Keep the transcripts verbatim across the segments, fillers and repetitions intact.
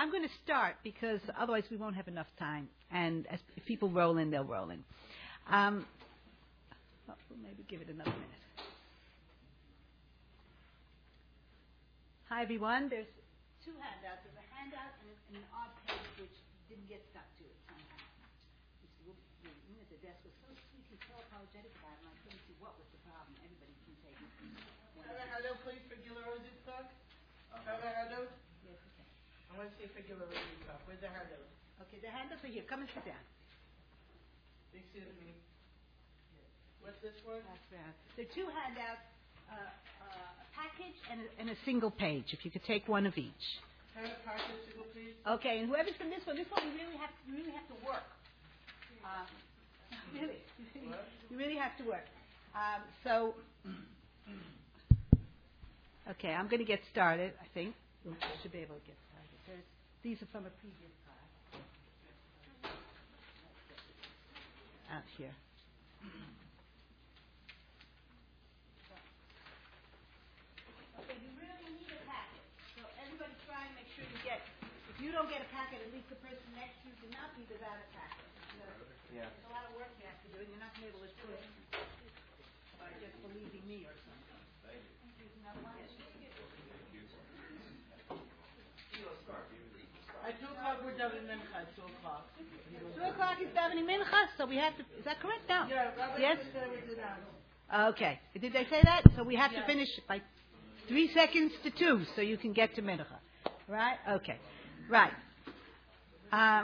I'm going to start because otherwise we won't have enough time. And as if people roll in, they'll roll in. Um, oh, we'll maybe give it another minute. Hi, everyone. There's two handouts. There's a handout and, and an odd page which didn't get stuck to it somehow. Mister Wolf, the woman at the desk was so sweet. He's so apologetic about it, and I couldn't see what was the problem. Everybody can take it. Have a handout, please, for Gila Rose's talk. Have a handout. Yes, okay. I want to see for Gila Rose's talk. Where's the handout? Okay, the handouts are here. Come and sit down. Big sit at me. What's this one? That's right. There are two handouts, uh, uh, a package and a, and a single page. If you could take one of each. Have a package, single, please. Okay, and whoever's from this one, this one you really have you really have to work. Uh, really, What? you really have to work. Um, so, okay, I'm going to get started. I think I should be able to get started. There's, these are from a previous class. Out here. Okay, you really need a packet. So everybody try and make sure you get. If you don't get a packet, at least the person next to you do not be without a packet. You know, Yeah. There's a lot of work you have to do, and you're not going to be able to do it by just believing me or something. Here's another one. At two o'clock, we're done in Mincha. At two o'clock. Two o'clock is davening mincha, so we have to. Is that correct? No. Yeah, Rabbi Yes. said we did that. Okay. Did they say that? So we have Yeah. to finish by three seconds to two, so you can get to mincha. Right? Okay. Right. Um.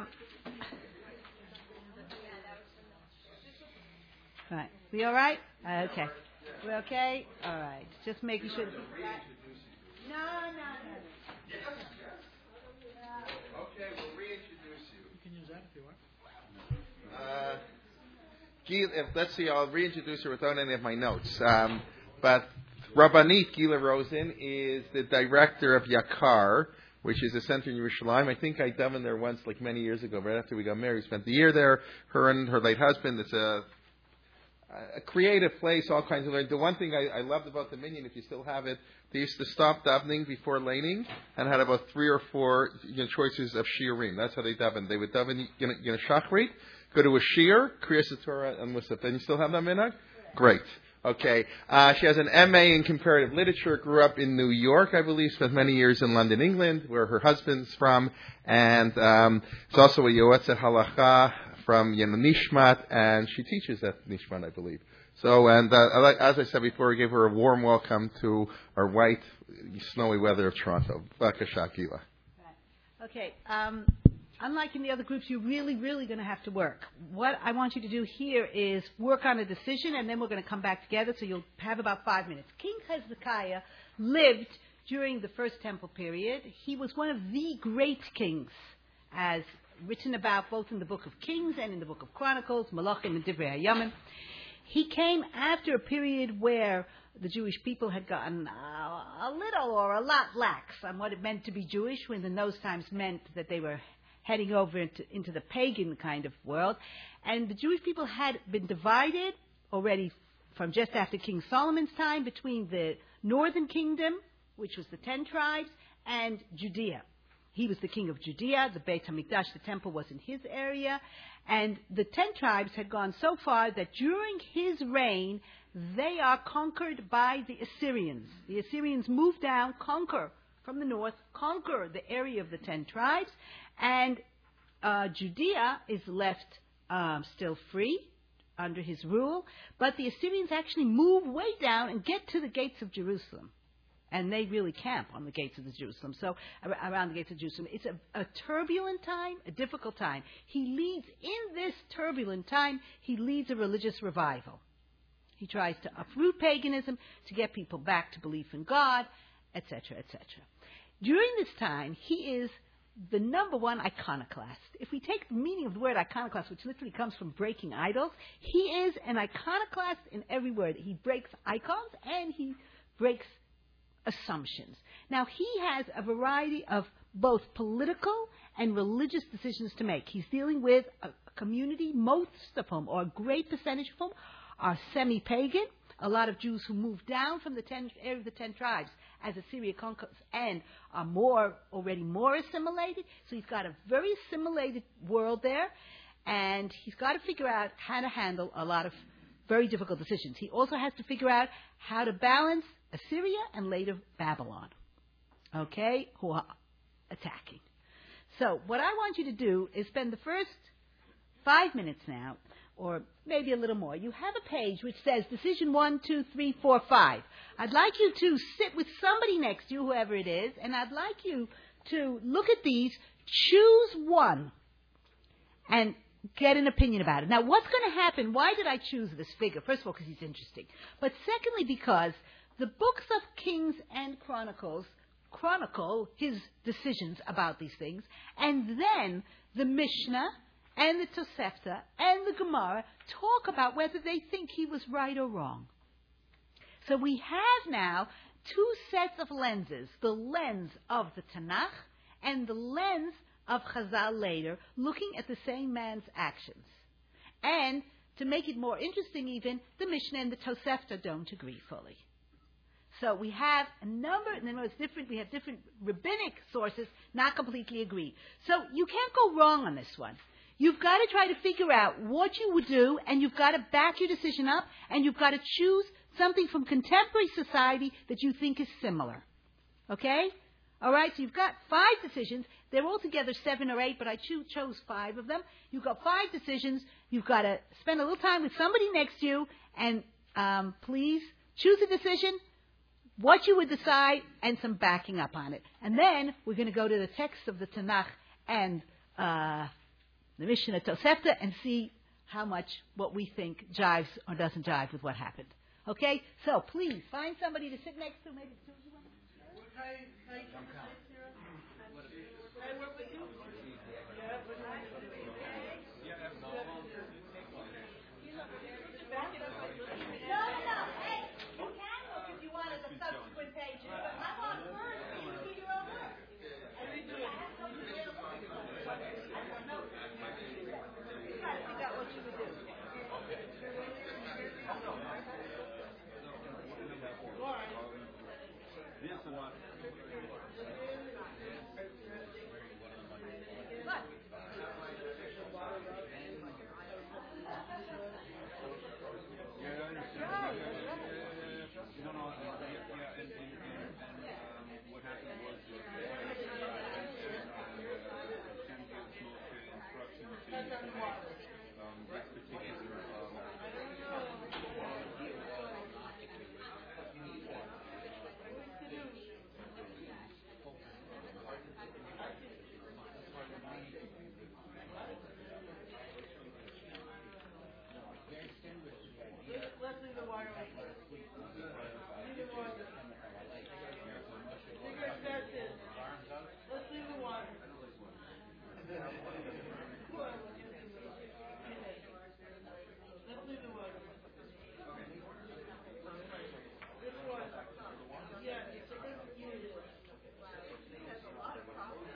Right. We all right? Uh, okay. We okay? All right. Just making sure. No, no, no. Okay, we'll reintroduce you. You can use that if you want. Uh, Gil, if, let's see, I'll reintroduce her without any of my notes. Um, but Rabbanit Gila Rosen is the director of Yakar, which is a center in Yerushalayim. I think I dove in there once, like many years ago, right after we got married. We spent the year there. Her and her late husband. It's a a creative place, all kinds of learning. The one thing I, I loved about the Minyan, if you still have it, they used to stop davening before laning and had about three or four you know, choices of shiurim. That's how they daven. They would daven, you know, you know shachrit, go to a shiur, Kriyas Torah, and Musaf. And you still have that minhag? Great. Okay. Uh, she has an M A in comparative literature, grew up in New York, I believe, spent many years in London, England, where her husband's from, and um, it's also a Yoetzet Halacha from you know, Nishmat, and she teaches at Nishmat, I believe. So, and uh, as I said before, we gave her a warm welcome to our white, snowy weather of Toronto. B'kasha, Gila. Okay. Um, unlike in the other groups, you're really, really going to have to work. What I want you to do here is work on a decision, and then we're going to come back together, so you'll have about five minutes. King Hezekiah lived during the First Temple period. He was one of the great kings, as written about both in the Book of Kings and in the Book of Chronicles, Malachim and Divrei HaYamim. He came after a period where the Jewish people had gotten uh, a little or a lot lax on what it meant to be Jewish, when in those times meant that they were heading over into, into the pagan kind of world. And the Jewish people had been divided already from just after King Solomon's time between the northern kingdom, which was the ten tribes, and Judea. He was the king of Judea. The Beit HaMikdash, the temple, was in his area. And the ten tribes had gone so far that during his reign, they are conquered by the Assyrians. The Assyrians move down, conquer from the north, conquer the area of the ten tribes, and uh, Judea is left um, still free under his rule. But the Assyrians actually move way down and get to the gates of Jerusalem. And they really camp on the gates of the Jerusalem, so around the gates of Jerusalem. It's a, a turbulent time, a difficult time. He leads, in this turbulent time, he leads a religious revival. He tries to uproot paganism, to get people back to belief in God, et cetera, et cetera. During this time, he is the number one iconoclast. If we take the meaning of the word iconoclast, which literally comes from breaking idols, he is an iconoclast in every word. He breaks icons and he breaks assumptions. Now, he has a variety of both political and religious decisions to make. He's dealing with a community, most of whom, or a great percentage of whom, are semi-pagan. A lot of Jews who moved down from the ten, area of the ten tribes as Assyria conquers and are more, already more assimilated. So he's got a very assimilated world there, and he's got to figure out how to handle a lot of very difficult decisions. He also has to figure out how to balance Assyria and later Babylon, okay, who are attacking. So what I want you to do is spend the first five minutes now, or maybe a little more. You have a page which says decision one, two, three, four, five. I'd like you to sit with somebody next to you, whoever it is, and I'd like you to look at these, choose one, and get an opinion about it. Now, what's going to happen? Why did I choose this figure? First of all, because he's interesting. But secondly, because the books of Kings and Chronicles chronicle his decisions about these things, and then the Mishnah and the Tosefta and the Gemara talk about whether they think he was right or wrong. So we have now two sets of lenses, the lens of the Tanakh and the lens of Chazal later, looking at the same man's actions. And to make it more interesting even, the Mishnah and the Tosefta don't agree fully. So we have a number, and then it's different, we have different rabbinic sources not completely agreed. So you can't go wrong on this one. You've got to try to figure out what you would do, and you've got to back your decision up, and you've got to choose something from contemporary society that you think is similar. Okay? All right, so you've got five decisions. They're altogether seven or eight, but I cho- chose five of them. You've got five decisions. You've got to spend a little time with somebody next to you, and um, please choose a decision, what you would decide, and some backing up on it. And then we're going to go to the text of the Tanakh and uh, the Mishnah Tosefta and see how much what we think jives or doesn't jive with what happened. Okay? So please find somebody to sit next to. Maybe two of you want to? No, no, hey, you can look if you want at the subsequent pages, but I want first for you to do your own work. And we do have something available. No, you got to figure out what you would do. What? Let's leave the water right here. Leave the water. Cigarette starts in. Let's leave the water. Let's leave the water. This water. Yeah, the cigarette. You need it. There's a lot of problems.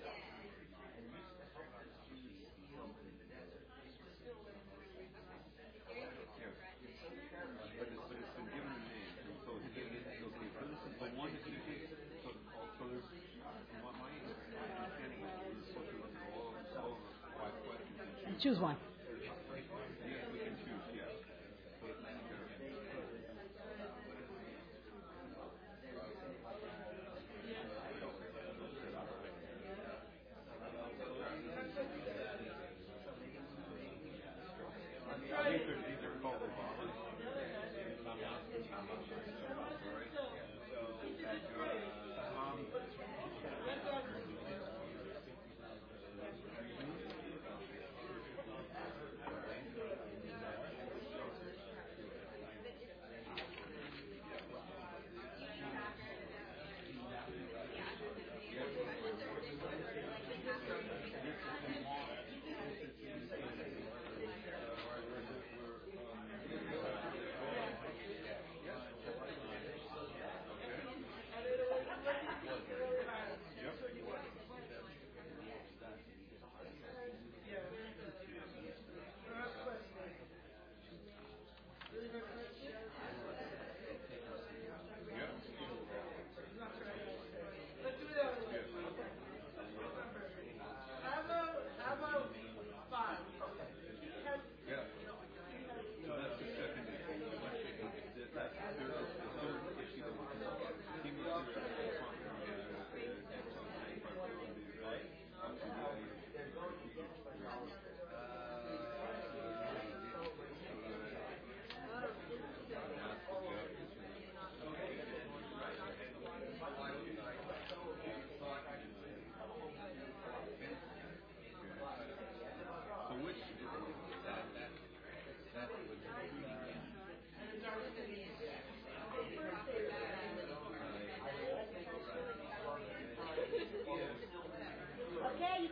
Choose one.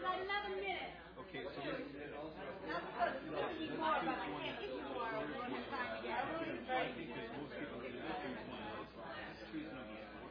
got another minute. Okay, so let's, Not supposed to really need more, but I can't give you more when it's time to get I think that most people do this reason why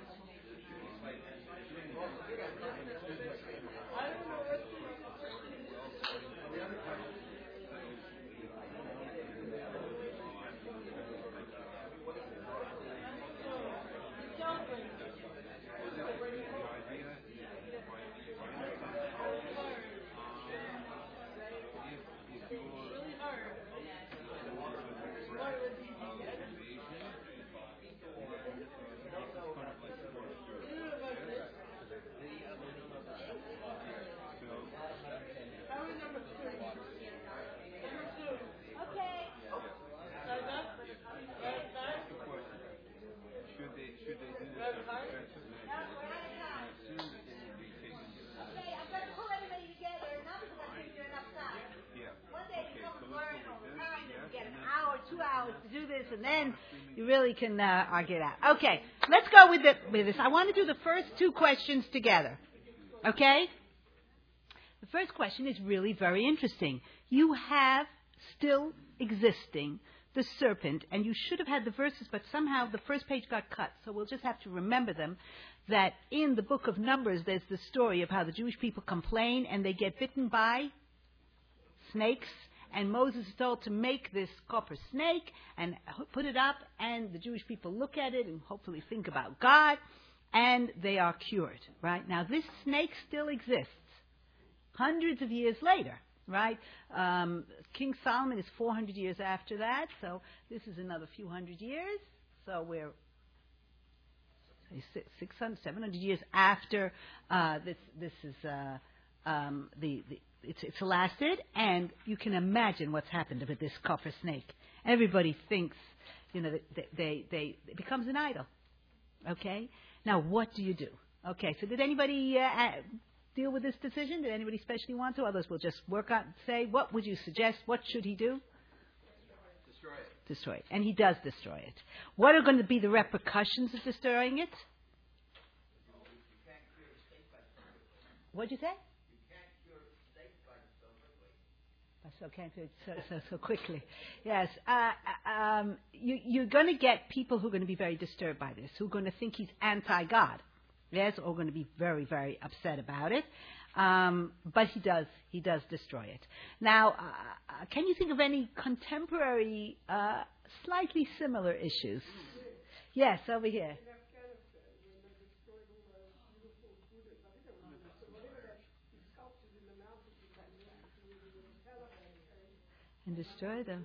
to do this, and then you really can uh, argue it out. Okay, let's go with, the, with this. I want to do the first two questions together. Okay? The first question is really very interesting. You have still existing the serpent, and you should have had the verses, but somehow the first page got cut, so we'll just have to remember them, that in the book of Numbers there's the story of how the Jewish people complain and they get bitten by snakes. And Moses is told to make this copper snake and put it up, and the Jewish people look at it and hopefully think about God, and they are cured, right? Now, this snake still exists hundreds of years later, right? Um, King Solomon is four hundred years after that, so this is another few hundred years. So we're six hundred, seven hundred years after uh, this. This is uh, um, the, the It's, it's lasted, and you can imagine what's happened with this copper snake. Everybody thinks, you know, they, they, they, it becomes an idol. Okay? Now, what do you do? Okay, so did anybody uh, deal with this decision? Did anybody especially want to? Others will just work out and say, what would you suggest? What should he do? destroy it. Destroy it. And he does destroy it. What are going to be the repercussions of destroying it? What'd you say? So can't do it so, so, so quickly. Yes. Uh, um, you, you're going to get people who are going to be very disturbed by this, who are going to think he's anti-God. Yes, or going to be very, very upset about it. Um, but he does, he does destroy it. Now, uh, can you think of any contemporary, uh, slightly similar issues? Yes, over here. And destroy them.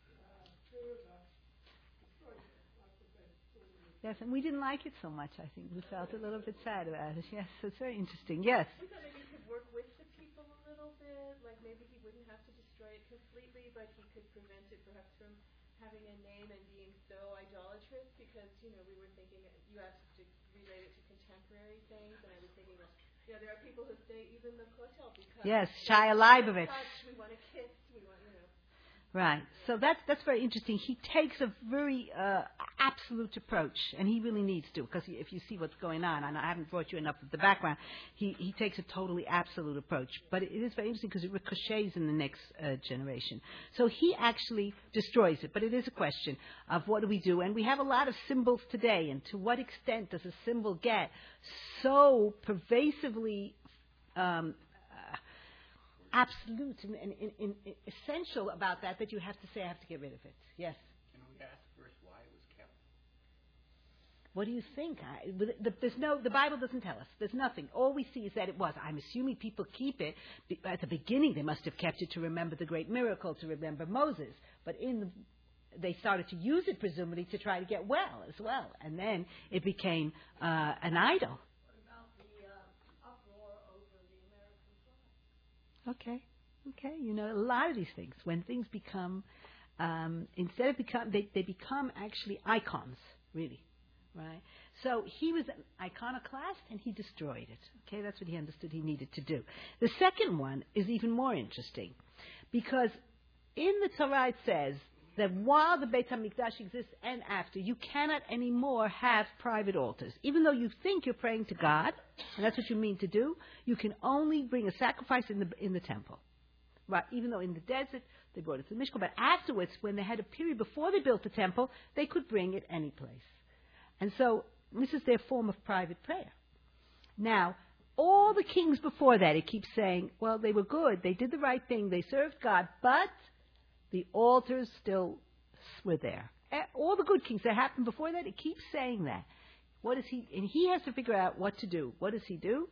Yes, and we didn't like it so much, I think. We felt a little bit sad about it. Yes, it's very interesting. Yes? We thought maybe he could work with the people a little bit. Like maybe he wouldn't have to destroy it completely, but he could prevent it perhaps from having a name and being so idolatrous, because, you know, we were thinking, you asked to relate it to contemporary things, and I was thinking of, you know, there are people who say even the Kotel because... Yes, Shia Leibovitz. We want to kiss, we want, you know... Right. So that's that's very interesting. He takes a very uh, absolute approach, and he really needs to, because if you see what's going on, and I haven't brought you enough of the background, he, he takes a totally absolute approach. But it is very interesting because it ricochets in the next uh, generation. So he actually destroys it. But it is a question of what do we do? And we have a lot of symbols today, and to what extent does a symbol get so pervasively um, absolute and, and, and, and essential about that that you have to say, I have to get rid of it. Yes? Can we ask first why it was kept? What do you think? I, the, there's no, the Bible doesn't tell us. There's nothing. All we see is that it was. I'm assuming people keep it. At the beginning, they must have kept it to remember the great miracle, to remember Moses. But in the, they started to use it, presumably, to try to get well as well. And then it became uh, an idol. Okay, okay. You know, a lot of these things, when things become, um, instead of become, they, they become actually icons, really, right? So he was an iconoclast, and he destroyed it. Okay, that's what he understood he needed to do. The second one is even more interesting, because in the Torah it says that while the Beit HaMikdash exists and after, you cannot anymore have private altars. Even though you think you're praying to God, and that's what you mean to do, you can only bring a sacrifice in the in the temple. Right? Even though in the desert, they brought it to the Mishkan. But afterwards, when they had a period before they built the temple, they could bring it any place. And so, this is their form of private prayer. Now, all the kings before that, it keeps saying, well, they were good, they did the right thing, they served God, but the altars still were there. All the good kings that happened before that, it keeps saying that. What is he? And he has to figure out what to do. What does he do?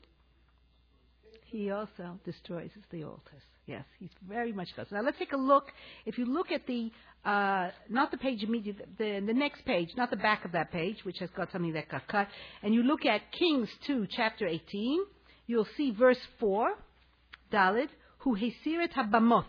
He also destroys the altars. Yes, he very much does. Now let's take a look. If you look at the, uh, not the page immediately, the, the next page, not the back of that page, which has got something that got cut, and you look at Kings two, chapter eighteen, you'll see verse four, Daled, Hu hesiret habamot.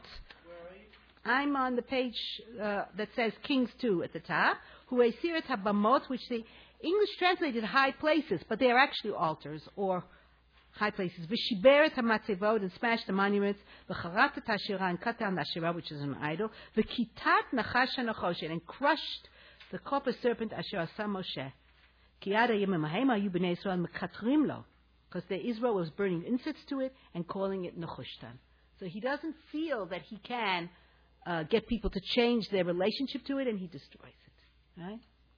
I'm on the page uh, that says Kings two at the top, Hu hesiret habamot, which the English translated high places, but they are actually altars, or high places. V'shiberet hamatzevot, and smashed the monuments. V'charat et hashira, and cut down the Asherah, which is an idol. V'kitat nachash hanachoshen, and crushed the copper serpent asher asa Moshe. Ki ad hayom hahem hayu bnei Yisrael mekatrim lo, because the Israel was burning incense to it and calling it nechushtan. So he doesn't feel that he can uh, get people to change their relationship to it, and he destroys it. Right?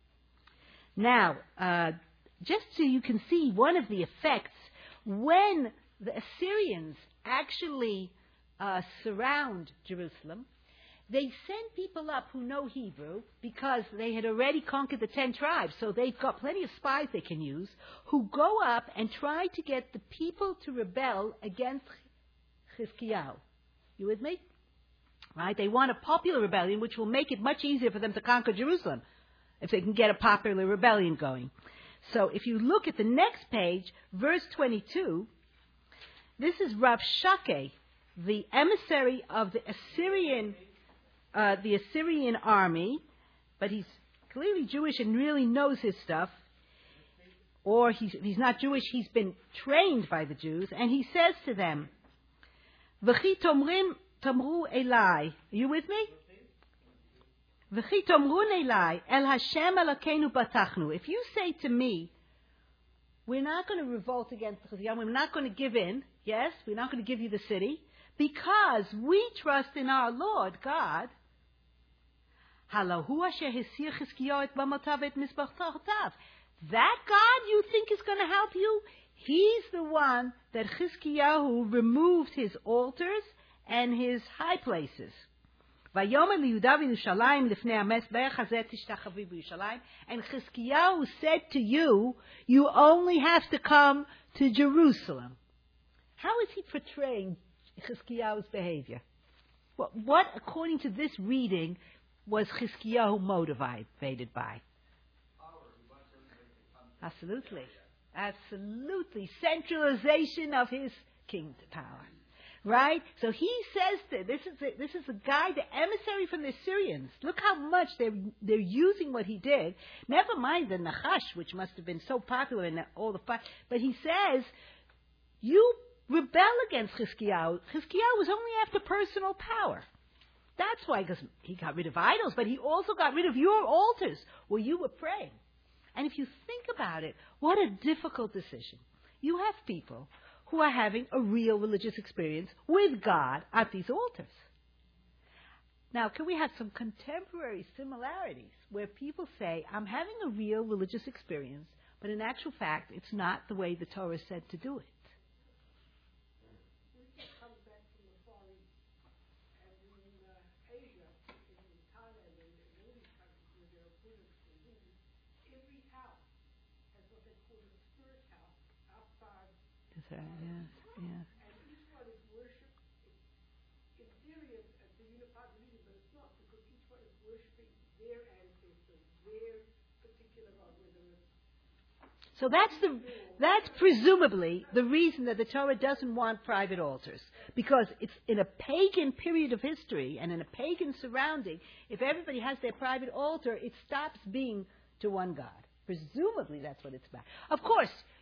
Now, uh, just so you can see one of the effects, when the Assyrians actually uh, surround Jerusalem, they send people up who know Hebrew because they had already conquered the ten tribes, so they've got plenty of spies they can use, who go up and try to get the people to rebel against Chizkiyahu. You with me? Right? They want a popular rebellion, which will make it much easier for them to conquer Jerusalem, if they can get a popular rebellion going. So if you look at the next page, verse twenty-two, this is Rav Shakeh, the emissary of the Assyrian, uh, the Assyrian army, but he's clearly Jewish and really knows his stuff. Or he's, if he's not Jewish, he's been trained by the Jews, and he says to them, "V'chi tomrim tomru elai." Are you with me? V'chi tomrun elai el Hashem Elokeinu batachnu. If you say to me, we're not going to revolt against Chizkiyahu, we're not going to give in, yes, we're not going to give you the city, because we trust in our Lord God. Halahu asher hesir Chizkiyahu et bamotav et mizbachtav. That God you think is going to help you? He's the one that Chizkiyahu removed his altars and his high places. And Chizkiyahu said to you, you only have to come to Jerusalem. How is he portraying Chizkiyahu's behavior? What, what, according to this reading, was Chizkiyahu motivated by? Absolutely. Absolutely. Centralization of his king's power. Right? So he says that this is a, this is a guy, the emissary from the Assyrians. Look how much they're they're using what he did. Never mind the Nachash, which must have been so popular in all the fight. But he says, you rebel against Chizkiyahu. Chizkiyahu was only after personal power. That's why, because he got rid of idols, but he also got rid of your altars where you were praying. And if you think about it, what a difficult decision. You have people who are having a real religious experience with God at these altars. Now, can we have some contemporary similarities where people say, I'm having a real religious experience, but in actual fact, it's not the way the Torah said to do it? Yes, yes. And each one is worship. In theory, it's a unified religion, but it's not, because each one is worshiping their ancestors, their particular God, whether it's. So that's the that's presumably the reason that the Torah doesn't want private altars, because it's in a pagan period of history and in a pagan surrounding. If everybody has their private altar, it stops being to one God. Presumably, that's what it's about. Of course,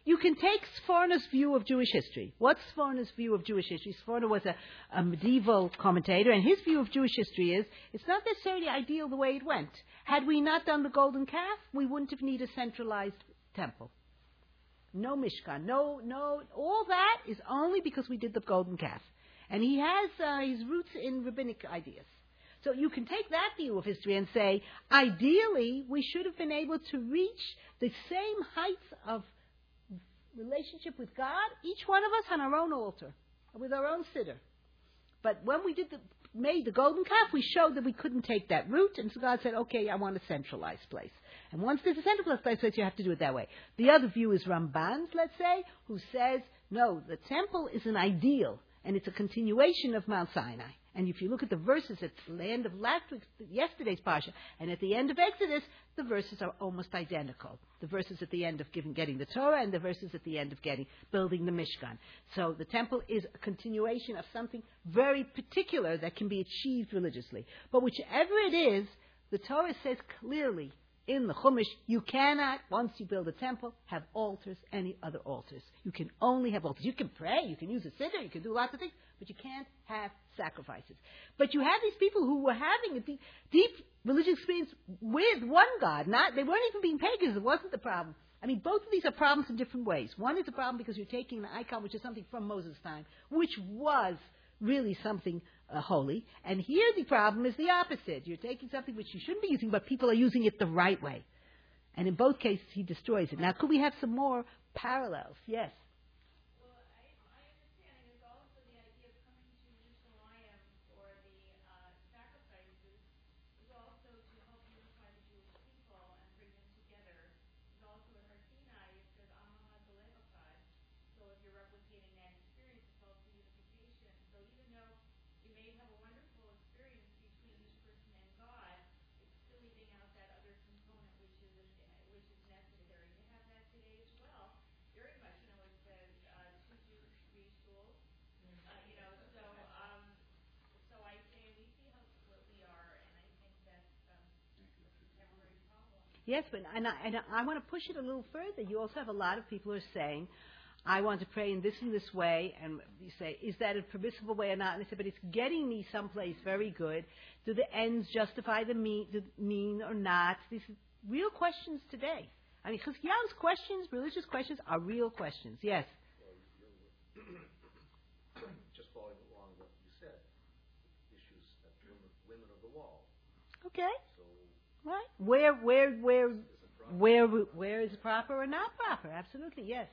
You can take Sforno's view of Jewish history. What's Sforno's view of Jewish history? Sforno was a, a medieval commentator, and his view of Jewish history is it's not necessarily ideal the way it went. Had we not done the golden calf, we wouldn't have needed a centralized temple. No Mishkan, no, no, all that is only because we did the golden calf. And he has uh, his roots in rabbinic ideas. So you can take that view of history and say, ideally, we should have been able to reach the same heights of relationship with God, each one of us on our own altar, with our own siddur. But when we did the, made the golden calf, we showed that we couldn't take that route, and so God said, okay, I want a centralized place. And once there's a centralized place, you have to do it that way. The other view is Ramban's, let's say, who says, no, the temple is an ideal, and it's a continuation of Mount Sinai. And if you look at the verses at the end of last week's, yesterday's Parsha, and at the end of Exodus, the verses are almost identical. The verses at the end of giving, getting the Torah, and the verses at the end of getting, building the Mishkan. So the temple is a continuation of something very particular that can be achieved religiously. But whichever it is, the Torah says clearly in the Chumash, you cannot, once you build a temple, have altars, any other altars. You can only have altars. You can pray, you can use a siddur, you can do lots of things, but you can't have sacrifices. But you have these people who were having a deep, deep religious experience with one God. Not, they weren't even being pagans. It wasn't the problem. I mean, both of these are problems in different ways. One is a problem because you're taking an icon, which is something from Moses' time, which was really something uh, holy. And here the problem is the opposite. You're taking something which you shouldn't be using, but people are using it the right way. And in both cases, he destroys it. Now, could we have some more parallels? Yes. Yes, but and I, and I want to push it a little further. You also have a lot of people who are saying, I want to pray in this and this way, and you say, is that a permissible way or not? And they say, but it's getting me someplace very good. Do the ends justify the mean, the mean or not? These are real questions today. I mean, Chizkiyahu's questions, religious questions, are real questions. Yes? Well, you're just following along what you said, issues that women, women of the wall. Okay. So right. Where, where, where, where, where is proper or not proper? Absolutely, yes.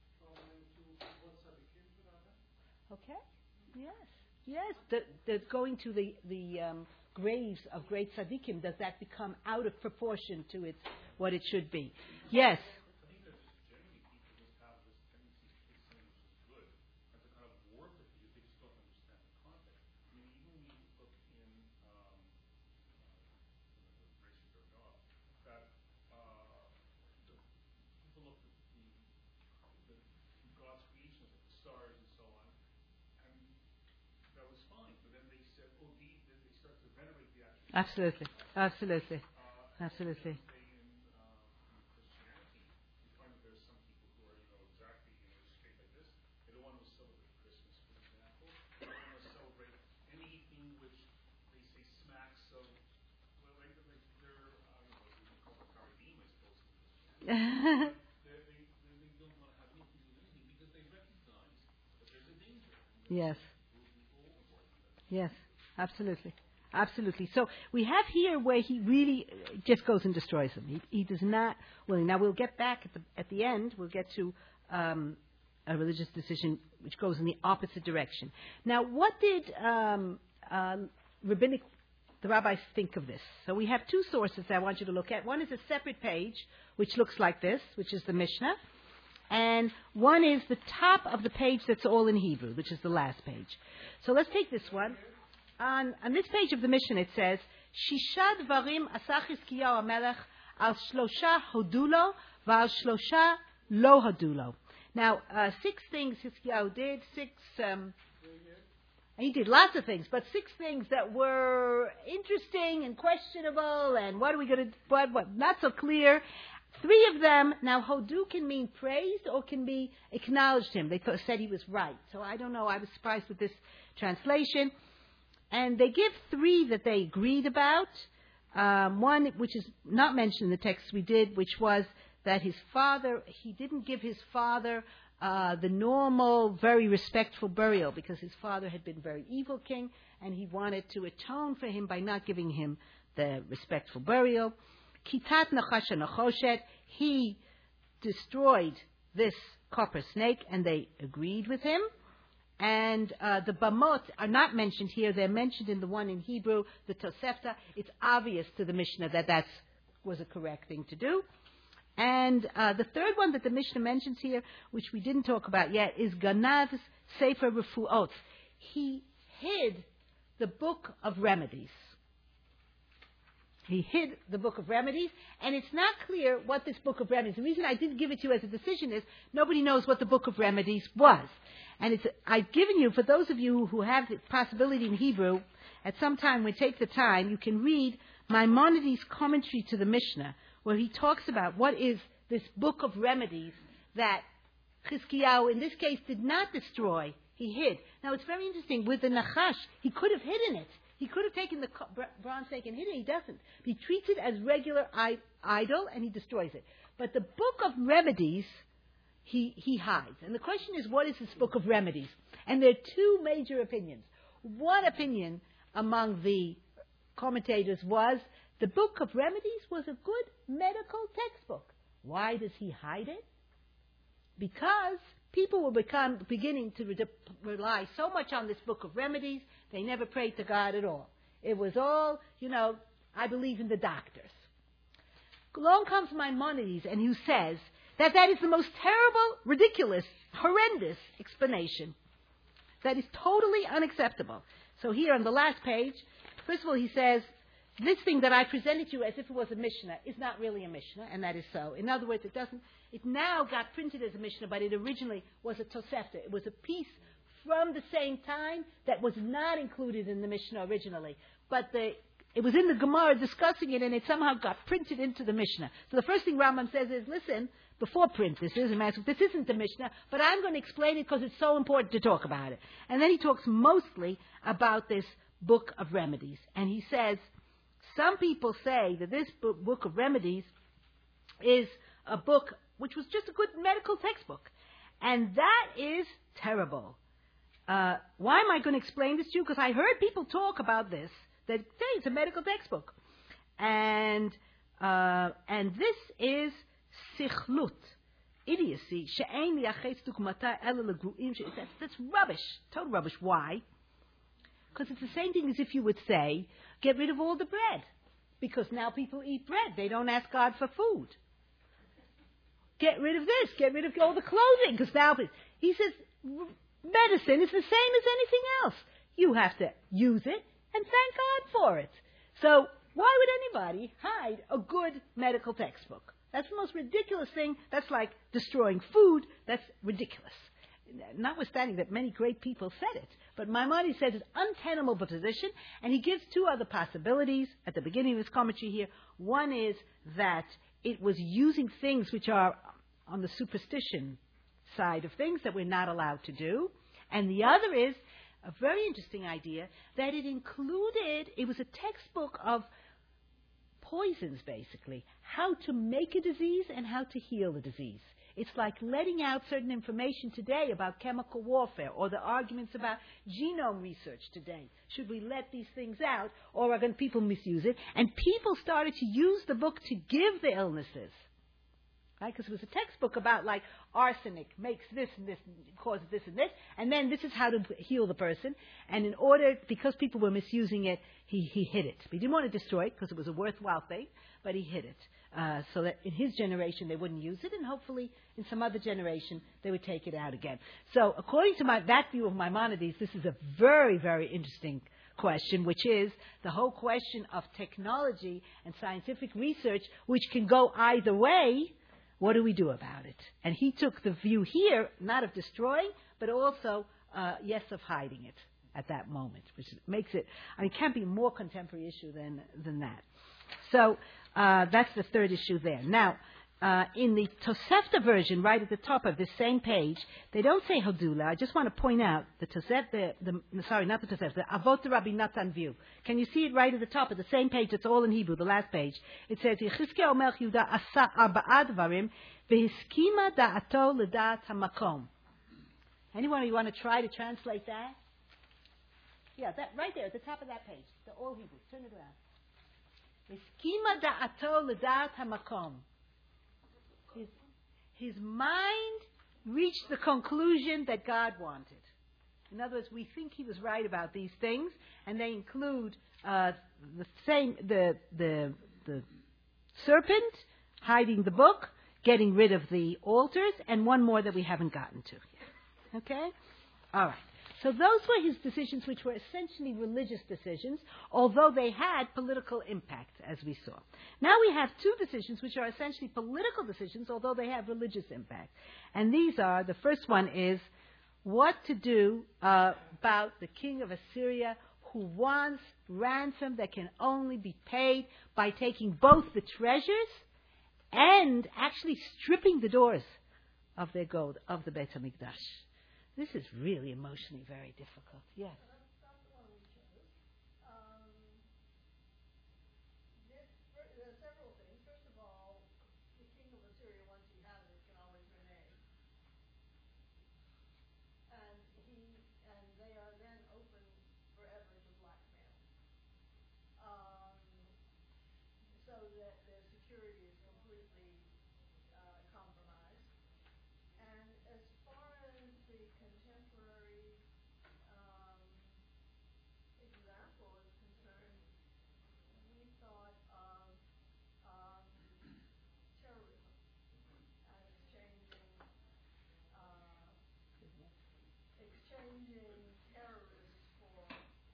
Okay. Yes. Yes. The, the going to the the um, graves of great tzaddikim, does that become out of proportion to its what it should be? Yes. I think that just generally people just have this tendency to take something which is good and to kind of warp it because they just don't understand the context. I mean, even when you look in um, uh, the Rishon Doradah, that uh, the people look at the, the God's creations, like the stars and so on, and that was fine. But then they said, oh, these, they start to venerate the actual. Absolutely. Absolutely. Uh, Absolutely. they, they, they don't want to have anything to do with anything because they recognize that there's a danger. Yes. Yes, absolutely. Absolutely. So we have here where he really just goes and destroys them. He, he does not willing. Now we'll get back at the at the end. We'll get to um, a religious decision which goes in the opposite direction. Now, what did um, um, rabbinic the rabbis think of this? So we have two sources that I want you to look at. One is a separate page which looks like this, which is the Mishnah, and one is the top of the page that's all in Hebrew, which is the last page. So let's take this one. On, on this page of the Mishnah, it says, Shisha dvarim asach Chizkiyahu HaMelech al shlosha hodulo v'al shlosha lo hodulo. Now, uh, six things Chizkiyahu did, six, um, he did lots of things, but six things that were interesting and questionable, and what are we going to, what, what, not so clear. Three of them, now Hodu can mean praised or can be acknowledged him. They th- said he was right. So I don't know, I was surprised with this translation. And they give three that they agreed about. Um, one, which is not mentioned in the text we did, which was that his father, he didn't give his father uh, the normal, very respectful burial because his father had been a very evil king and he wanted to atone for him by not giving him the respectful burial. Kitat Nachash Nachoshet, he destroyed this copper snake and they agreed with him. And uh, the Bamot are not mentioned here. They're mentioned in the one in Hebrew, the Tosefta. It's obvious to the Mishnah that that was a correct thing to do. And uh, the third one that the Mishnah mentions here, which we didn't talk about yet, is Ganav's Sefer Refuot. He hid the book of remedies. He hid the book of remedies, and it's not clear what this book of remedies. The reason I didn't give it to you as a decision is nobody knows what the book of remedies was. And it's, I've given you, for those of you who have the possibility in Hebrew, at some time, when take the time, you can read Maimonides' commentary to the Mishnah, where he talks about what is this book of remedies that Chizkiyahu, in this case, did not destroy. He hid. Now, it's very interesting. With the Nachash, he could have hidden it. He could have taken the bronze snake and hidden it. He doesn't. He treats it as regular I- idol, and he destroys it. But the book of remedies, he, he hides. And the question is, what is this book of remedies? And there are two major opinions. One opinion among the commentators was the book of remedies was a good medical textbook. Why does he hide it? Because people were become, beginning to re- rely so much on this book of remedies, they never prayed to God at all. It was all, you know, I believe in the doctors. Along comes Maimonides, and who says that that is the most terrible, ridiculous, horrendous explanation. That is totally unacceptable. So here on the last page, first of all, he says, this thing that I presented to you as if it was a Mishnah is not really a Mishnah, and that is so. In other words, it doesn't, it now got printed as a Mishnah, but it originally was a Tosefta. It was a piece from the same time that was not included in the Mishnah originally. But the, it was in the Gemara discussing it, and it somehow got printed into the Mishnah. So the first thing Rambam says is, listen, before print, this is a matter, this isn't the Mishnah, but I'm going to explain it because it's so important to talk about it. And then he talks mostly about this book of remedies. And he says, some people say that this book of remedies is a book which was just a good medical textbook. And that is terrible. Uh, why am I going to explain this to you? Because I heard people talk about this, that say it's a medical textbook. And uh, and this is sichlut, idiocy. That's, that's rubbish, total rubbish. Why? Because it's the same thing as if you would say, get rid of all the bread. Because now people eat bread. They don't ask God for food. Get rid of this. Get rid of all the clothing. Because now, he says, medicine is the same as anything else. You have to use it and thank God for it. So why would anybody hide a good medical textbook? That's the most ridiculous thing. That's like destroying food. That's ridiculous. Notwithstanding that many great people said it. But Maimonides says it's untenable position, and he gives two other possibilities at the beginning of his commentary here. One is that it was using things which are on the superstition side of things that we're not allowed to do. And the other is a very interesting idea that it included, it was a textbook of poisons, basically. How to make a disease and how to heal a disease. It's like letting out certain information today about chemical warfare or the arguments about genome research today. Should we let these things out or are going to people misuse it? And people started to use the book to give the illnesses. Right? Because it was a textbook about like arsenic makes this and this, causes this and this, and then this is how to heal the person. And in order, because people were misusing it, he, he hid it. He didn't want to destroy it because it was a worthwhile thing, but he hid it. Uh, so that in his generation they wouldn't use it, and hopefully in some other generation they would take it out again. So according to my, that view of Maimonides, this is a very, very interesting question, which is the whole question of technology and scientific research, which can go either way. What do we do about it? And he took the view here, not of destroying, but also, uh, yes, of hiding it at that moment, which makes it, I mean, it can't be a more contemporary issue than, than that. So, uh, that's the third issue there. Now, uh, in the Tosefta version, right at the top of this same page, they don't say Hodula. I just want to point out the Tosefta, the, the, sorry, not the Tosefta, the Avot Rabbi Natan view. Can you see it right at the top of the same page? It's all in Hebrew, the last page. It says, Yechizkiah Melech Yehuda asa arba'a dvarim vehiskima da'ato ledat hamakom. Anyone of you want to try to translate that? Yeah, that right there at the top of that page. The all Hebrew. Turn it around. Hiskima da'ato ledat hamakom. His, his mind reached the conclusion that God wanted. In other words, we think he was right about these things, and they include uh, the same the the the serpent, hiding the book, getting rid of the altars, and one more that we haven't gotten to yet. Okay? All right. So those were his decisions, which were essentially religious decisions, although they had political impact, as we saw. Now we have two decisions, which are essentially political decisions, although they have religious impact. And these are, the first one is what to do uh, about the king of Assyria who wants ransom that can only be paid by taking both the treasures and actually stripping the doors of their gold, of the Beit HaMikdash. This is really emotionally very difficult. Yes. That's the one we chose. Um, this, there are several things. First of all, the king of Assyria, once he has it, can always renege. And he and they are then open forever to blackmail. Um, so that their security is completely uh, compromised. And as far as the contemporary um, example is concerned, we thought of um, terrorism and exchanging uh, exchanging terrorists for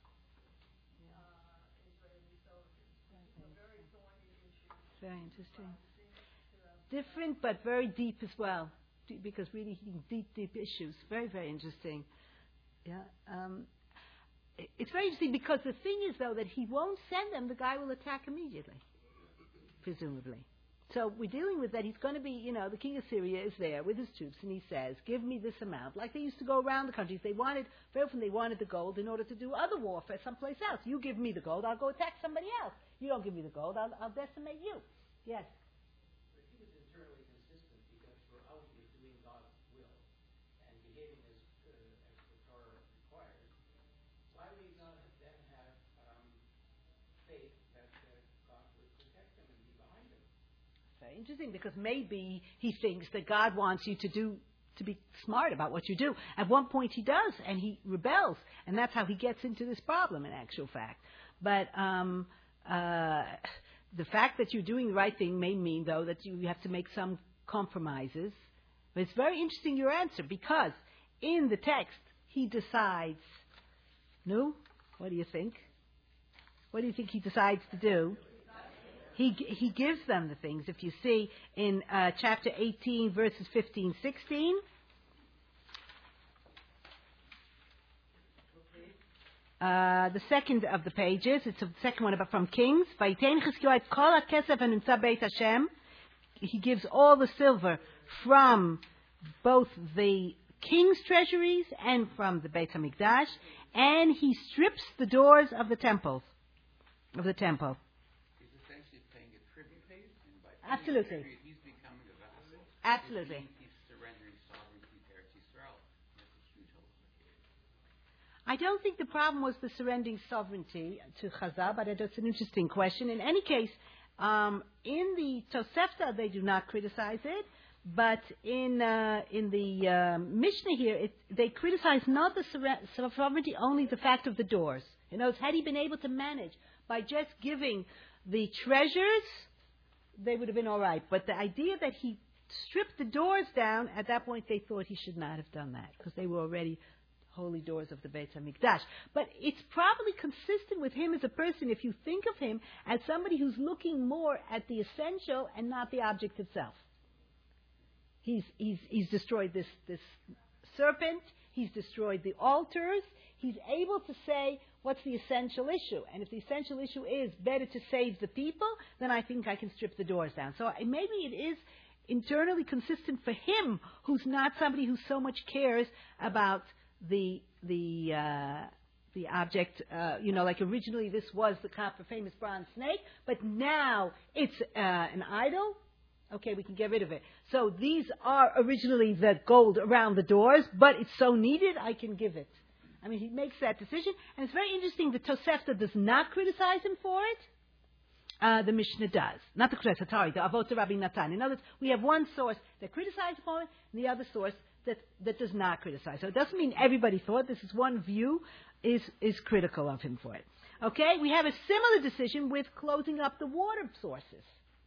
uh, Israeli soldiers. This is a very thorny issue. Very interesting. Uh, seems to have Different, but very deep as well. Deep, because really deep, deep issues. Very, very interesting. Yeah. Um, it- it's very interesting because the thing is, though, that he won't send them. The guy will attack immediately, presumably. So we're dealing with that. He's going to be, you know, the king of Syria is there with his troops, and he says, "Give me this amount." Like they used to go around the countries. They wanted, very often, they wanted the gold in order to do other warfare someplace else. You give me the gold, I'll go attack somebody else. You don't give me the gold, I'll, I'll decimate you. Yes. But he was internally consistent because for out he was doing God's will and behaving as, uh, as the Torah requires. Why would he not then have um, faith that uh, God would protect him and be behind him? Very interesting, because maybe he thinks that God wants you to do to be smart about what you do. At one point he does, and he rebels, and that's how he gets into this problem in actual fact. But um, uh, the fact that you're doing the right thing may mean, though, that you have to make some compromises. But it's very interesting, your answer, because in the text he decides, no? What do you think? What do you think he decides to do? He he gives them the things. If you see in uh, chapter eighteen, verses fifteen, sixteen. Uh, the second of the pages, it's the second one about from Kings. He gives all the silver from both the king's treasuries and from the Beit HaMikdash, and he strips the doors of the temples, of the temple. He's essentially paying a tribute. And by paying Absolutely. a tribute, he's becoming a vassal. Absolutely. He's surrendering sovereignty to Eretz Yisrael. That's a huge implication. I don't think the problem was the surrendering sovereignty to Chazal, but it's an interesting question. In any case, um, in the Tosefta they do not criticize it, but in uh, in the uh, Mishnah here, it, they criticize not the surre- sovereignty, only the fact of the doors. In other words, had he been able to manage by just giving the treasures, they would have been all right. But the idea that he stripped the doors down, at that point they thought he should not have done that, because they were already holy doors of the Beit HaMikdash. But it's probably consistent with him as a person if you think of him as somebody who's looking more at the essential and not the object itself. He's, he's, he's destroyed this, this serpent. He's destroyed the altars. He's able to say, what's the essential issue? And if the essential issue is better to save the people, then I think I can strip the doors down. So maybe it is internally consistent for him, who's not somebody who so much cares about the the uh, the object. Uh, you know, like originally this was the copper famous bronze snake, but now it's uh, an idol. Okay, we can get rid of it. So these are originally the gold around the doors, but it's so needed, I can give it. I mean, he makes that decision, and it's very interesting. The Tosefta does not criticize him for it. Uh, the Mishnah does. Not the Tosefta, sorry, the Avot Rabbi Natan. In other words, we have one source that criticizes him, and the other source that, that does not criticize. So it doesn't mean everybody thought. This is one view is is critical of him for it. Okay, we have a similar decision with closing up the water sources.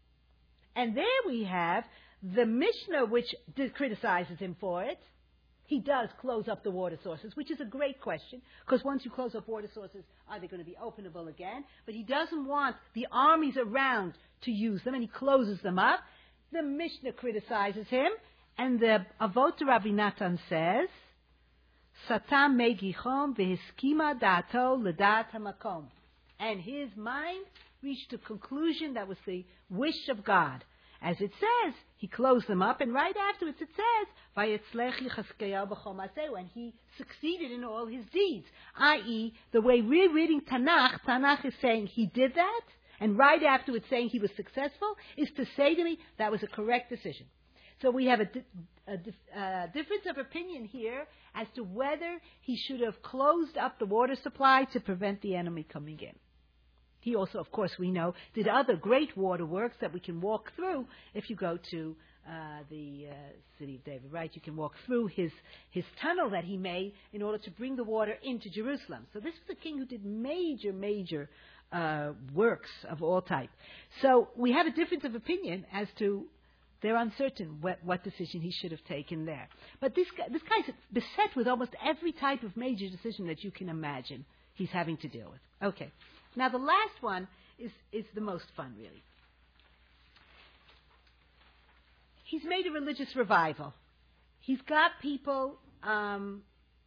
And there we have the Mishnah, which criticizes him for it. He does close up the water sources, which is a great question, because once you close up water sources, are they going to be openable again? But he doesn't want the armies around to use them, and he closes them up. The Mishnah criticizes him, and the Avot Rabbi Natan says, Satam megichom v'hiskima da'ato l'da'at hamakom. And his mind reached a conclusion that was the wish of God. As it says, he closed them up, and right afterwards it says, Vayetzlech Yechazkeyahu b'chol ma'aseh, and he succeeded in all his deeds. that is, the way we're reading Tanakh, Tanakh is saying he did that, and right afterwards saying he was successful, is to say to me, that was a correct decision. So we have a, di- a, dif- a difference of opinion here as to whether he should have closed up the water supply to prevent the enemy coming in. He also, of course, we know, did other great waterworks that we can walk through if you go to uh, the uh, city of David, right? You can walk through his, his tunnel that he made in order to bring the water into Jerusalem. So this was a king who did major, major uh, works of all type. So we have a difference of opinion as to, they're uncertain what, what decision he should have taken there. But this guy, this guy's beset with almost every type of major decision that you can imagine he's having to deal with. Okay. Now, the last one is, is the most fun, really. He's made a religious revival. He's got people um,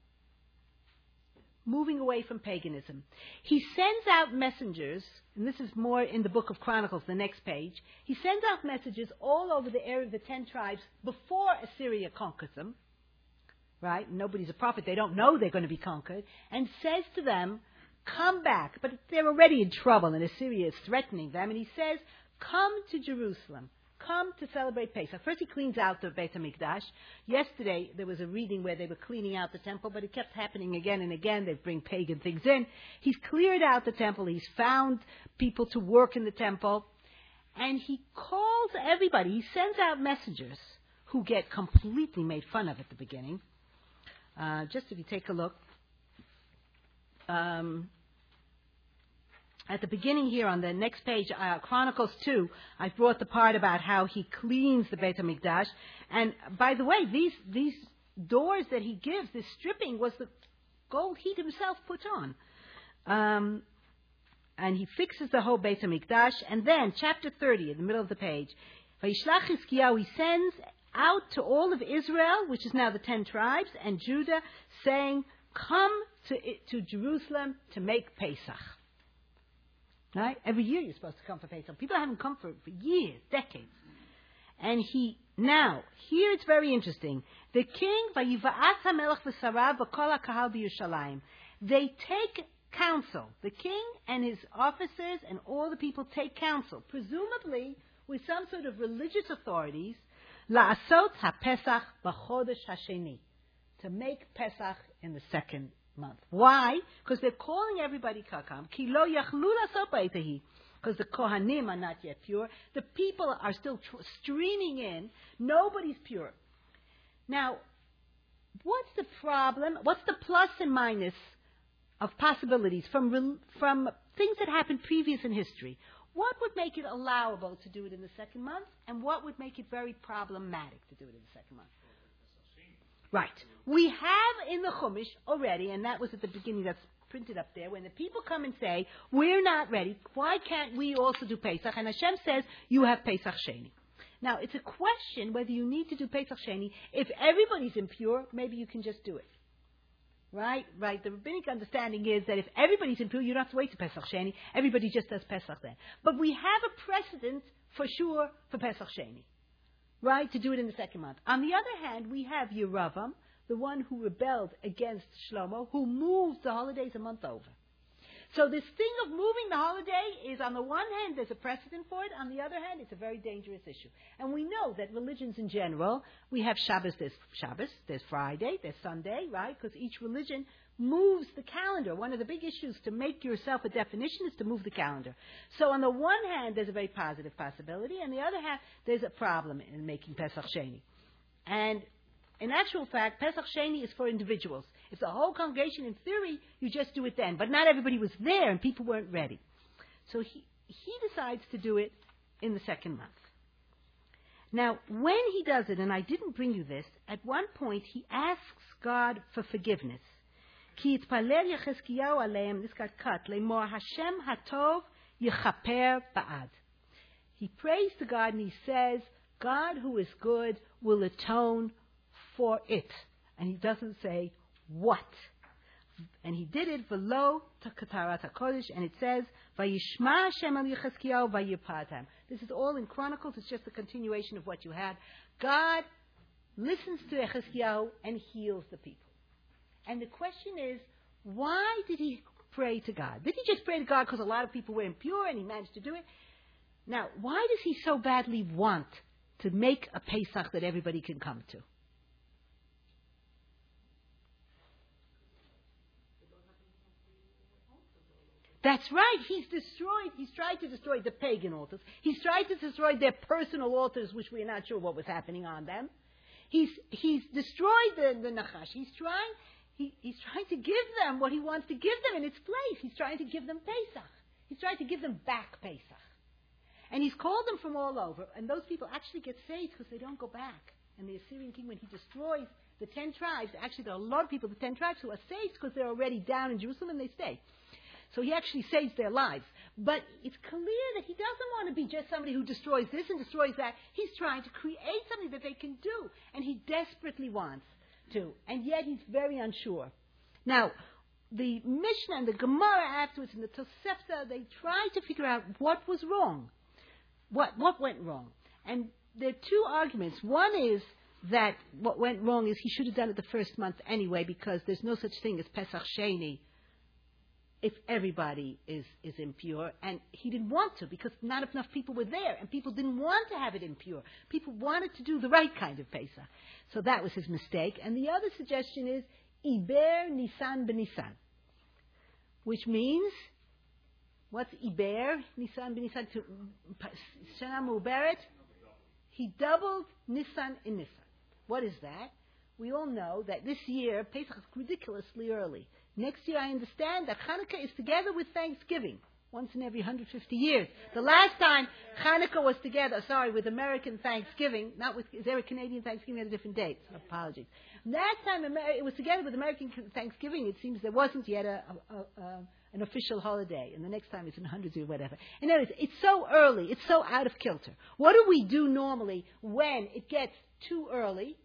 moving away from paganism. He sends out messengers, and this is more in the book of Chronicles, the next page. He sends out messages all over the area of the ten tribes before Assyria conquers them. Right? Nobody's a prophet. They don't know they're going to be conquered. And says to them, come back. But they're already in trouble, and Assyria is threatening them. And he says, come to Jerusalem. Come to celebrate Pesach. First he cleans out the Beit HaMikdash. Yesterday there was a reading where they were cleaning out the temple, but it kept happening again and again. They bring pagan things in. He's cleared out the temple. He's found people to work in the temple. And he calls everybody. He sends out messengers who get completely made fun of at the beginning. Uh, just if you take a look. Um, At the beginning here on the next page, uh, Chronicles two, I brought the part about how he cleans the Beit HaMikdash. And by the way, these these doors that he gives, this stripping, was the gold he himself put on. Um, and he fixes the whole Beit HaMikdash. And then, chapter thirty, in the middle of the page, Vayishlach Chizkiyahu, he sends out to all of Israel, which is now the ten tribes, and Judah, saying, come to, to Jerusalem to make Pesach. Right? Every year you're supposed to come for Pesach. People haven't come for, for years, decades. And he, now, here it's very interesting. The king, Vayiva'at HaMelech v'sarav v'kol HaKahal b'Yerushalayim. They take counsel. The king and his officers and all the people take counsel, presumably with some sort of religious authorities, la'asot ha'Pesach b'chodesh ha'sheni, to make Pesach in the second month. Why? Because they're calling everybody kakam. Ki lo yachlu la'asot ba'itahi. Because the Kohanim are not yet pure. The people are still tr- streaming in. Nobody's pure. Now, what's the problem? What's the plus and minus of possibilities from re- from things that happened previous in history? What would make it allowable to do it in the second month, and what would make it very problematic to do it in the second month? Right. We have in the Chumash already, and that was at the beginning, that's printed up there, when the people come and say, we're not ready, why can't we also do Pesach? And Hashem says, you have Pesach Sheni. Now, it's a question whether you need to do Pesach Sheni. If everybody's impure, maybe you can just do it. Right? Right. The rabbinic understanding is that if everybody's impure, you don't have to wait to Pesach Sheni. Everybody just does Pesach then. But we have a precedent for sure for Pesach Sheni. right, to do it in the second month. On the other hand, we have Yeravam, the one who rebelled against Shlomo, who moved the holidays a month over. So this thing of moving the holiday is, on the one hand, there's a precedent for it. On the other hand, it's a very dangerous issue. And we know that religions in general, we have Shabbos, there's Shabbos, there's Friday, there's Sunday, right? Because each religion moves the calendar. One of the big issues to make yourself a definition is to move the calendar. So on the one hand, there's a very positive possibility. On the other hand, there's a problem in making Pesach Sheni. And in actual fact, Pesach Sheni is for individuals. If the whole congregation, in theory, you just do it then. But not everybody was there and people weren't ready. So he, he decides to do it in the second month. Now, when he does it, and I didn't bring you this, at one point he asks God for forgiveness. Ki yitpaler Yechezkiyahu aleim, this got cut, lemor Hashem hatov yechaper ba'ad. He prays to God and he says, God who is good will atone for it. And he doesn't say what. And he did it v'lo katarat hakodesh, and it says vayishma Hashem al Yechezkiyahu vayirpatam. This is all in Chronicles. It's just a continuation of what you had. God listens to Yechezkiyahu and heals the people. And the question is, why did he pray to God? Did he just pray to God because a lot of people were impure and he managed to do it? Now, why does he so badly want to make a Pesach that everybody can come to? That's right. He's destroyed, he's tried to destroy the pagan altars. He's tried to destroy their personal altars, which we are not sure what was happening on them. He's, he's destroyed the, the Nachash. He's trying, he, he's trying to give them what he wants to give them in its place. He's trying to give them Pesach. He's trying to give them back Pesach. And he's called them from all over. And those people actually get saved because they don't go back. And the Assyrian king, when he destroys the ten tribes, actually there are a lot of people, the ten tribes, who are saved because they're already down in Jerusalem and they stay. So he actually saves their lives. But it's clear that he doesn't want to be just somebody who destroys this and destroys that. He's trying to create something that they can do. And he desperately wants to. And yet he's very unsure. Now, the Mishnah and the Gemara afterwards and the Tosefta, they try to figure out what was wrong. What, what went wrong? And there are two arguments. One is that what went wrong is he should have done it the first month anyway, because there's no such thing as Pesach Sheni if everybody is, is impure. And he didn't want to, because not enough people were there, and people didn't want to have it impure. People wanted to do the right kind of Pesach. So that was his mistake. And the other suggestion is Iber Nisan B'Nisan, which means, what's Iber Nisan B'Nisan? Shana Mu'beret? He doubled Nisan in Nisan. What is that? We all know that this year Pesach is ridiculously early. Next year, I understand that Hanukkah is together with Thanksgiving, once in every one hundred fifty years. The last time Hanukkah was together, sorry, with American Thanksgiving, not with, is there a Canadian Thanksgiving at a different date? Apologies. Last time it was together with American Thanksgiving, it seems there wasn't yet a, a, a, an official holiday, and the next time it's in hundreds or whatever. In other words, it's so early, it's so out of kilter. What do we do normally when it gets too early?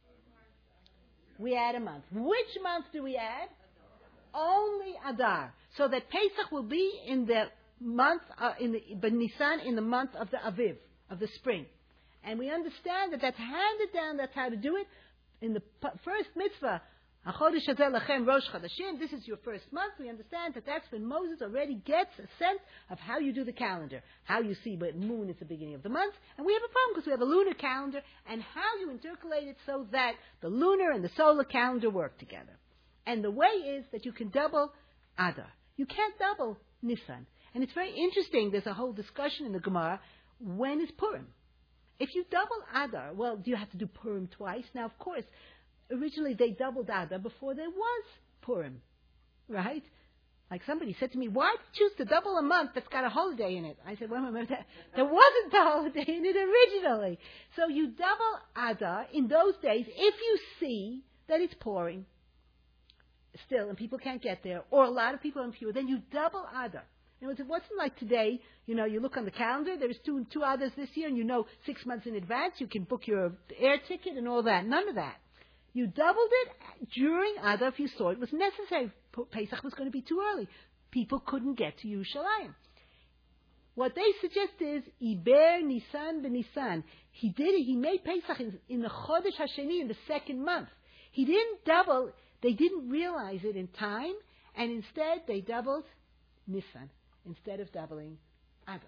We add a month. Which month do we add? Only Adar. So that Pesach will be in the month, uh, in the Nisan, in the month of the Aviv, of the spring. And we understand that that's handed down, that's how to do it. In the p- first mitzvah, HaChodesh Hazeh Lachem Rosh Chodeshim, this is your first month. We understand that that's when Moses already gets a sense of how you do the calendar, how you see the moon is the beginning of the month. And we have a problem because we have a lunar calendar, and how you intercalate it so that the lunar and the solar calendar work together. And the way is that you can double Adar. You can't double Nisan. And it's very interesting, there's a whole discussion in the Gemara, when is Purim? If you double Adar, well, do you have to do Purim twice? Now, of course, originally they doubled Adar before there was Purim, right? Like somebody said to me, why did you choose to double a month that's got a holiday in it? I said, well, remember that there wasn't a holiday in it originally. So you double Adar in those days if you see that it's pouring still and people can't get there, or a lot of people are impure, then you double Adar. You know, it wasn't like today, you know, you look on the calendar, there's two, two Adars this year, and you know six months in advance, you can book your air ticket and all that. None of that. You doubled it during Adar if you saw it was necessary. Pesach was going to be too early. People couldn't get to Yerushalayim. What they suggest is Iber Nisan b'Nisan. He did it. He made Pesach in, in the Chodesh Hasheni, in the second month. He didn't double. They didn't realize it in time, and instead they doubled Nisan instead of doubling Adar.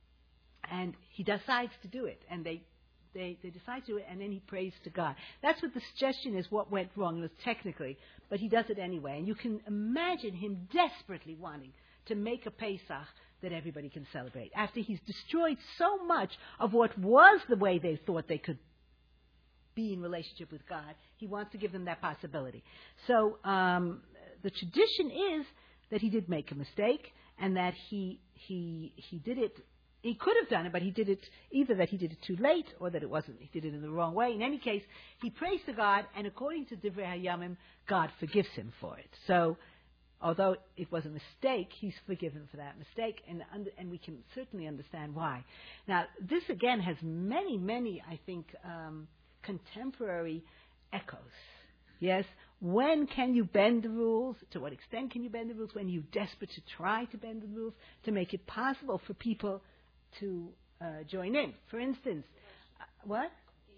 And he decides to do it, and they, they, they decide to do it, and then he prays to God. That's what the suggestion is, what went wrong. It was technically, but he does it anyway. And you can imagine him desperately wanting to make a Pesach that everybody can celebrate. After he's destroyed so much of what was the way they thought they could be in relationship with God, he wants to give them that possibility. So um, the tradition is that he did make a mistake, and that he he he did it. He could have done it, but he did it either that he did it too late or that it wasn't. He did it in the wrong way. In any case, he prays to God, and according to Divrei Hayamim, God forgives him for it. So, although it was a mistake, he's forgiven for that mistake, and and we can certainly understand why. Now, this again has many, many, I think, um, contemporary echoes. Yes, when can you bend the rules? To what extent can you bend the rules? When you're desperate to try to bend the rules to make it possible for people to uh, join in. For instance, uh, what?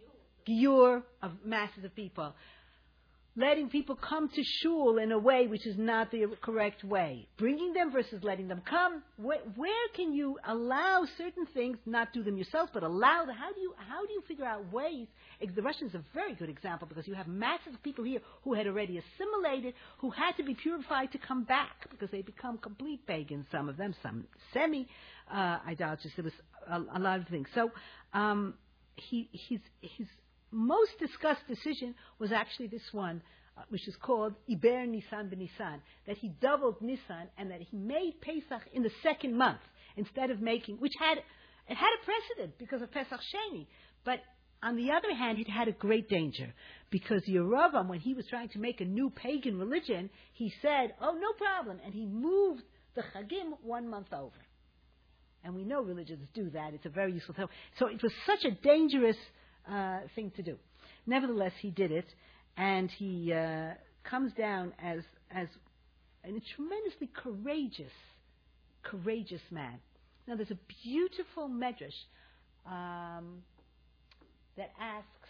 Giyur of masses of people. Letting people come to shul in a way which is not the correct way. Bringing them versus letting them come. Where, where can you allow certain things, not do them yourself, but allow them? How do you, how do you figure out ways? The Russians are a very good example, because you have masses of people here who had already assimilated, who had to be purified to come back, because they become complete pagans, some of them, some semi-idolaters. Uh, there was a, a lot of things. So um, he, his, his most discussed decision was actually this one, uh, which is called Iber Nisan b'Nisan, that he doubled Nisan and that he made Pesach in the second month instead of making, which had, it had a precedent because of Pesach Sheni. But on the other hand, it had a great danger, because Yerovam, when he was trying to make a new pagan religion, he said, oh, no problem, and he moved the Chagim one month over. And we know religions do that. It's a very useful thing. So it was such a dangerous Uh, thing to do. Nevertheless, he did it, and he uh, comes down as as a tremendously courageous, courageous man. Now, there's a beautiful medrash um, that asks,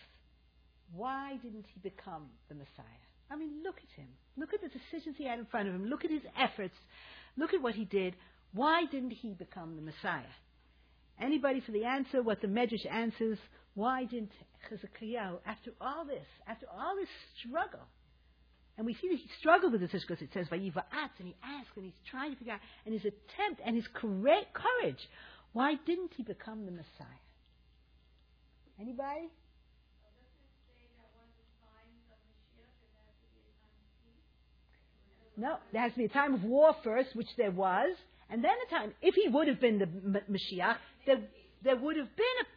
why didn't he become the Messiah? I mean, look at him. Look at the decisions he had in front of him. Look at his efforts. Look at what he did. Why didn't he become the Messiah? Anybody for the answer? What the medrash answers? Why didn't Hezekiah, after all this, after all this struggle, and we see that he struggled with this because it says Vayiva'atz, and he asked, and he's trying to figure out, and his attempt and his courage, why didn't he become the Messiah? Anybody? Well, does it say that one of the signs of Mashiach is there has to be a time of peace? No, there has to be a time of war first, which there was, and then a time, if he would have been the M- Mashiach, there, there would have been a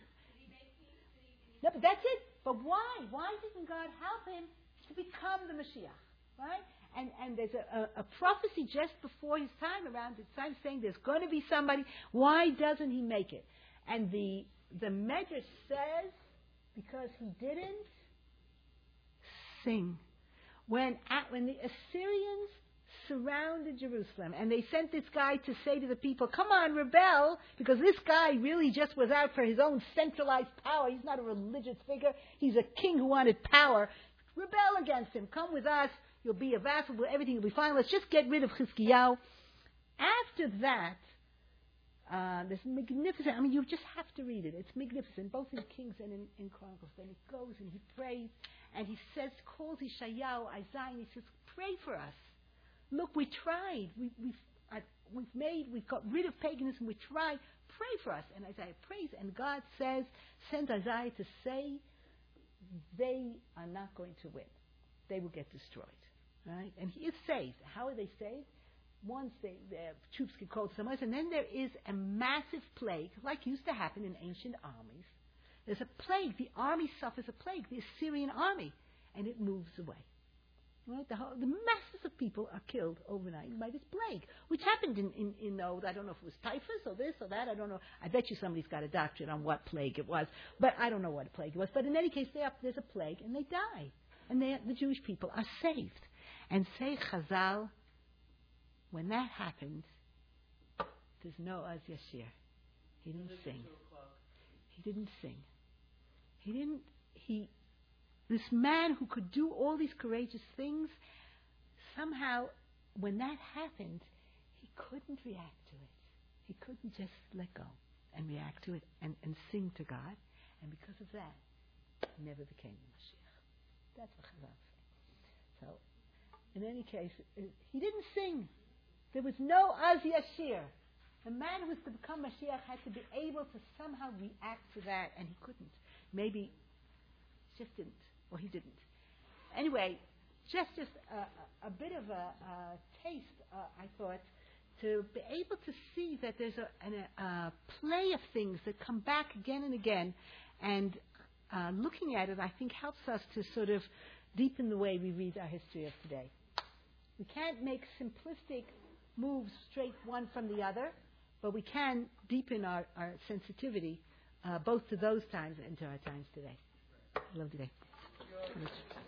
No, but that's it. But why? Why didn't God help him to become the Mashiach? Right? And and there's a, a, a prophecy just before his time, around his time, saying there's going to be somebody. Why doesn't he make it? And the the Medrash says, because he didn't sing. When at, when the Assyrians surrounded Jerusalem, and they sent this guy to say to the people, come on, rebel, because this guy really just was out for his own centralized power. He's not a religious figure. He's a king who wanted power. Rebel against him. Come with us. You'll be a vassal. Everything will be fine. Let's just get rid of Chizkiyahu. After that, uh, this magnificent, I mean, you just have to read it. It's magnificent, both in Kings and in, in Chronicles. Then he goes and he prays, and he says, calls Yeshayahu, Isaiah, and he says, pray for us. Look, we tried. We, we've, uh, we've made, we've got rid of paganism. We tried. Pray for us. And Isaiah prays. And God says, send Isaiah to say, they are not going to win. They will get destroyed. Right? And he is saved. How are they saved? Once they, their troops get called somewhere else. And then there is a massive plague, like used to happen in ancient armies. There's a plague. The army suffers a plague, the Assyrian army. And it moves away. Right? The, whole, the masses of people are killed overnight by this plague, which happened in, in, in oh, I don't know if it was typhus or this or that. I don't know. I bet you somebody's got a doctorate on what plague it was, but I don't know what plague it was. But in any case, are, there's a plague, and they die. And they, the Jewish people are saved. And say Chazal, when that happens, there's no Az Yashir. He didn't Lived sing. at two o'clock. He didn't sing. He didn't, he, this man who could do all these courageous things, somehow, when that happened, he couldn't react to it. He couldn't just let go and react to it and, and sing to God. And because of that, he never became the Mashiach. That's what Chazal say. So, in any case, it, he didn't sing. There was no Az Yashir. The man who was to become Mashiach had to be able to somehow react to that, and he couldn't. Maybe he just didn't, or he didn't. Anyway, just just a, a, a bit of a, a taste, uh, I thought, to be able to see that there's a, an, a play of things that come back again and again, and uh, looking at it, I think, helps us to sort of deepen the way we read our history of today. We can't make simplistic moves straight one from the other, but we can deepen our, our sensitivity uh, both to those times and to our times today. I love today.